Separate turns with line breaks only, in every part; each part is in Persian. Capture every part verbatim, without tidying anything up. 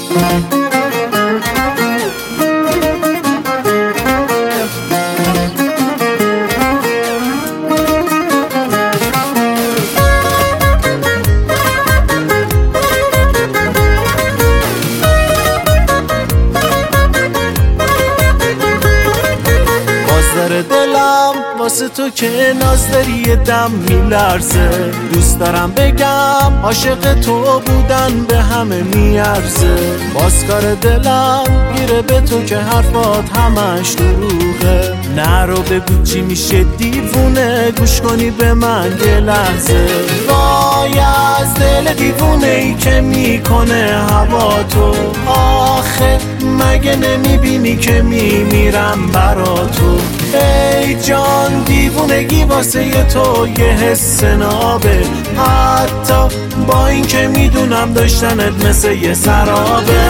دلم واسه تو که ناز داری یه دم میلرزه، دوست دارم بگم عاشق تو بودن به همه میارزه. بازکار دلم گیره به تو که حرفات همش دروغه، نرو بگو چی میشه دیوونه، گوش کنی به من یه لحظه. وای از دل دیوونه ای که میکنه هوا تو، آخه مگه نمیبینی که میمیرم برا تو. ای جان دیوونگی واسه ی تو یه حس نابه، حتی با این که میدونم داشتنت مثل یه سرابه.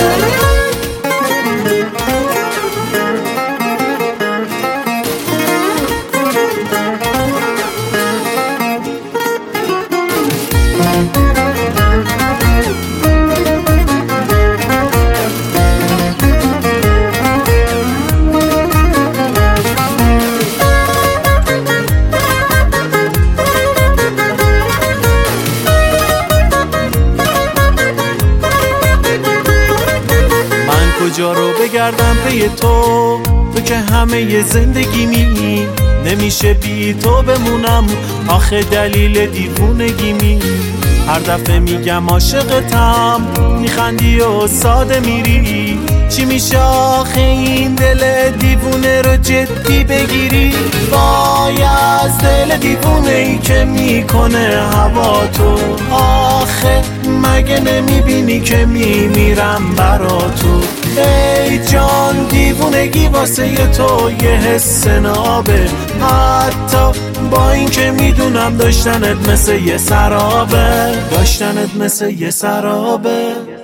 کجا رو بگردم پی تو، تو که همه ی زندگی می نمیشه بی تو بمونم، آخه دلیل دیوونگی می. هر دفعه میگم عاشقتم میخندی و ساده میری، چی میشه آخه این دل دیوونه رو جدی بگیری؟ وای از دل دیوونه ای که میکنه هوا تو، آخه مگه نمیبینی که میمیرم برا تو. ای جان دیوونگی واسه ی تو یه حس نابه، حتی با این که میدونم داشتنت مثل یه سرابه، داشتنت مثل یه سرابه.